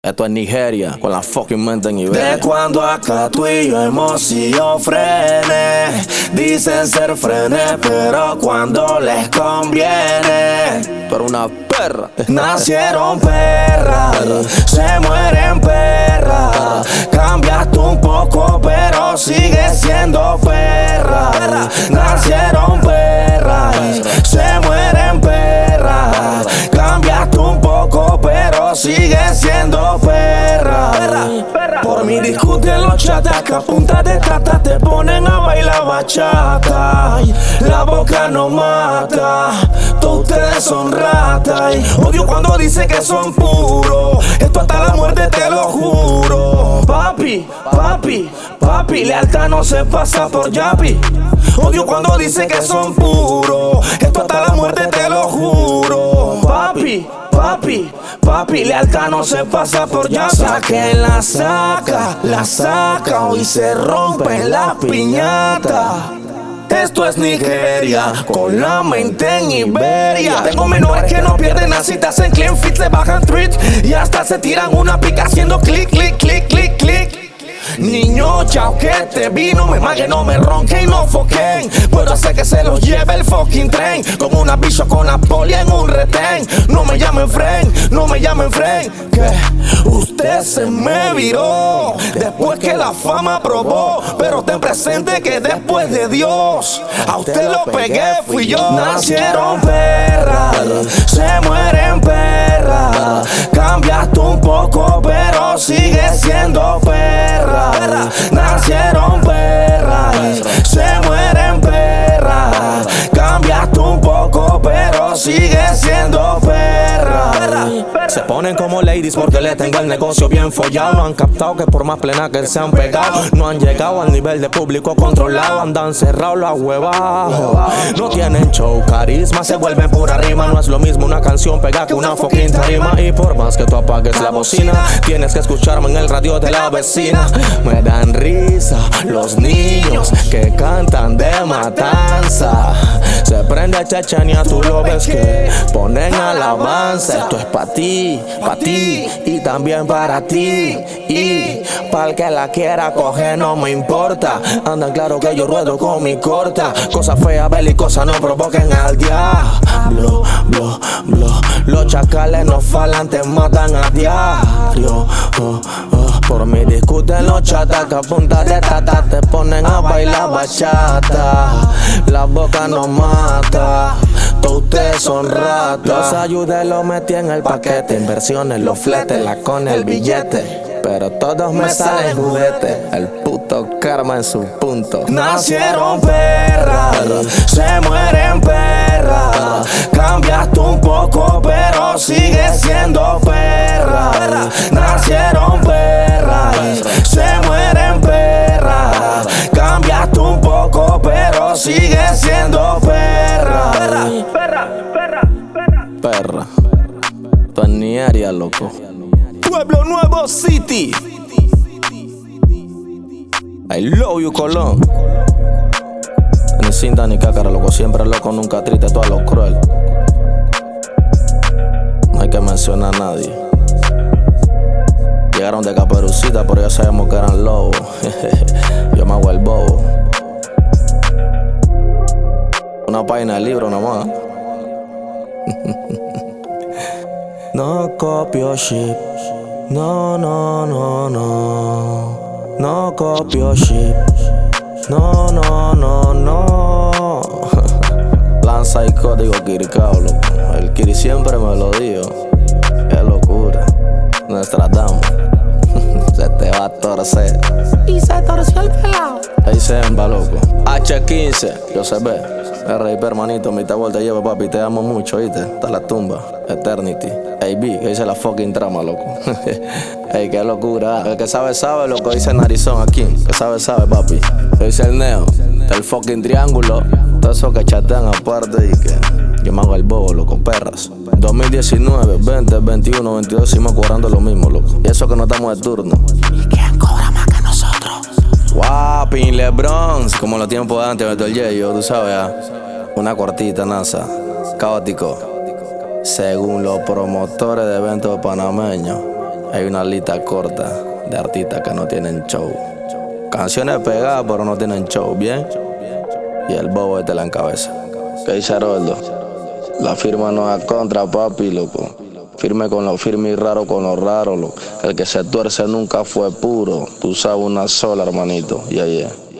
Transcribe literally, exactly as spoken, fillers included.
Esto es Nigeria, con la fucking mente en Iberia. De cuando acá tú y yo hemos sido frenes. Dicen ser frenes, pero cuando les conviene. Tú eres una perra. Nacieron perras, se mueren perras. Cambiaste un poco, pero sigues siendo perra. Nacieron perras, se mueren perras. Cambiaste un poco, pero sigues siendo perra. Por mí discuten los chatas que a punta de tata te ponen a bailar bachata. La boca no mata, todos ustedes son ratas. Odio cuando dicen que son puros, esto hasta la muerte te lo juro. Papi, papi, papi, lealtad no se pasa por yapi. Odio cuando dicen que son puros, esto hasta la muerte te lo juro. Papi, papi, papi, lealtad no se pasa por ya. Saquen la saca, la saca, hoy se rompen las piñatas. Esto es Nigeria, con la mente en Iberia. Tengo menores que no pierden las citas en clean fit, se bajan tweets y hasta se tiran una pica haciendo clic, clic, clic, clic, clic. Niño, chao que te vino, me mague, no me ronquen y no foquen. Puedo hacer que se los lleve el fucking tren, como una bicho con la poli en un retén. No me llamen friend, no me llamen friend, que usted se me viró después que la fama probó. Pero ten presente que después de Dios a usted lo pegué, fui yo. Nacieron perras, se mueren perras. Cambiaste un poco, pero sigues siendo perra. Nacieron perras, se mueren perras. Cambiaste un poco, pero sigues siendo perra. Se ponen como ladies porque le tengo el negocio bien follado. Han captado que por más plena que se han pegado, no han llegado al nivel de público controlado. Andan cerrados los huevados, no tienen show, carisma, se vuelven pura rima. No es lo mismo una canción pega que una fucking tarima. Y por más que tú apagues la bocina, tienes que escucharme en el radio de la vecina. Me dan risa los niños que cantan de matanza. Se prende Chechenia, tú lo ves que ponen alabanza. Esto es pa' ti, pa' ti y también para ti. Y pa'l que la quiera coger no me importa. Andan claro que yo ruedo con mi corta. Cosas feas, belicosas no provoquen al diablo, blo, blo. Los chacales no falan, te matan a diario. Oh, oh. Por mí discuten los chatas que a punta de tata te ponen a bailar bachata. La boca no mata, todos ustedes son ratas. Los ayudé, los metí en el paquete. Inversiones, los fletes, la con el billete. Pero todos me salen juguete. El puto karma en su punto. Nacieron perras, se mueren perras. Cambiaste un poco, pero sigues siendo perra. Nacieron perras, se mueren perras. Cambiaste un poco, pero sigues siendo perra. Perra, perra, perra, Perra. Tú en Nigeria, loco. Pueblo Nuevo City. I love you, Colón. Ni cinta ni cácara, loco. Siempre loco, nunca triste, todo a lo cruel. No hay que mencionar a nadie. Llegaron de Caperucita, pero ya sabemos que eran lobos. Yo me hago el bobo. Una página de libro nomás. No copio shit. No, no, no, no. No copio shit. No, no, no, no. Lanza y código Kirikao, loco. El Kiri siempre me lo dio. Qué locura. Nuestra dama. Se te va a torcer. Y se torció el pelado. Ahí se emba, loco. H quince, yo se ve. R I P, hermanito, mi tabol te llevo, papi. Te amo mucho, ¿oíste? Hasta la tumba. Eternity. A B, que dice la fucking trama, loco. Ey, qué locura. El que sabe, sabe, loco. Dice Narizón aquí. El que sabe, sabe, papi. Lo dice el Neo. El fucking triángulo. Todo eso que chatean aparte y que yo me hago el bobo, loco. Perras. dos mil diecinueve, veinte, veintiuno, veintidós, seguimos cobrando lo mismo, loco. Y eso que no estamos de turno. ¿Y quién cobra más que nosotros? Guapin, LeBron. Como en los tiempos de antes, Beto el Yeyo, tú sabes, ¿ah? Una cortita, NASA. Caótico. Según los promotores de eventos panameños, hay una lista corta de artistas que no tienen show. Canciones pegadas pero no tienen show, ¿bien? Y el bobo este la encabeza. ¿Qué dice Haroldo? La firma no es a contra, papi, loco. Firme con lo firme y raro con lo raro, loco. El que se tuerce nunca fue puro. Tú sabes una sola, hermanito. Yeah, yeah.